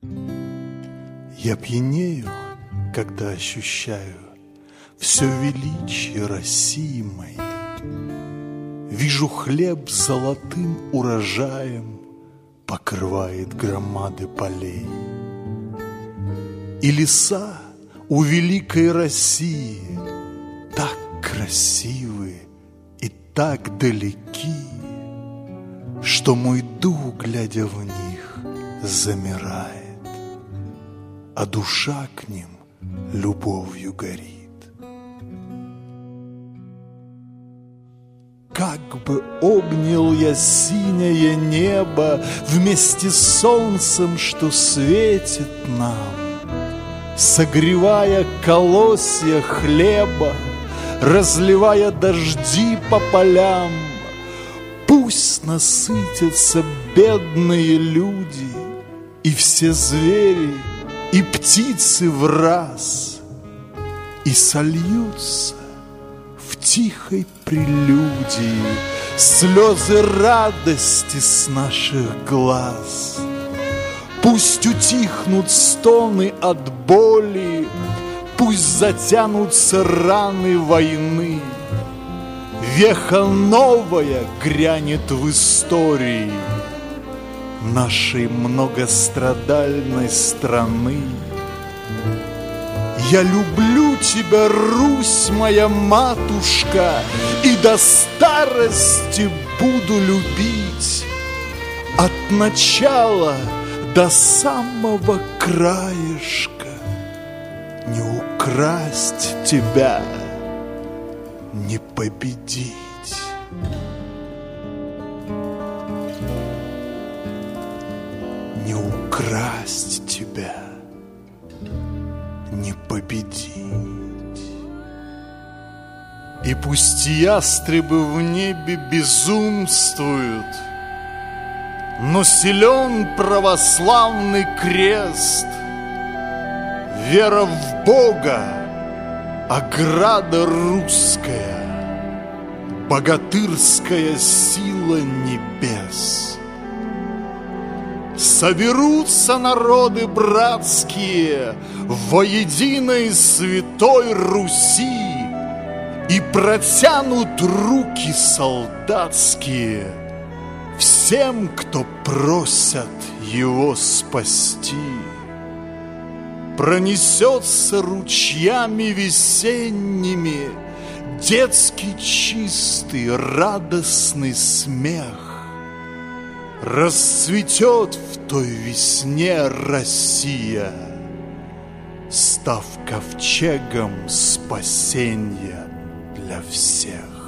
Я пьянею, когда ощущаю все величие России моей. Вижу, хлеб золотым урожаем покрывает громады полей. И леса у великой России так красивы и так далеки, что мой дух, глядя в них, замирает, а душа к ним любовью горит. Как бы обнял я синее небо вместе с солнцем, что светит нам, согревая колосья хлеба, разливая дожди по полям. Пусть насытятся бедные люди, и все звери, и птицы враз, и сольются в тихой прелюдии слезы радости с наших глаз. Пусть утихнут стоны от боли, пусть затянутся раны войны. Веха новая грянет в истории нашей многострадальной страны. Я люблю тебя, Русь моя матушка, и до старости буду любить. От начала до самого краешка не украсть тебя, не победить. Не украсть тебя, не победить. И пусть ястребы в небе безумствуют, но силен православный крест. Вера в Бога, ограда русская, богатырская сила небес. Соберутся народы братские во единой святой Руси и протянут руки солдатские всем, кто просят его спасти. Пронесется ручьями весенними детский чистый радостный смех. Расцветет в той весне Россия, став ковчегом спасения для всех.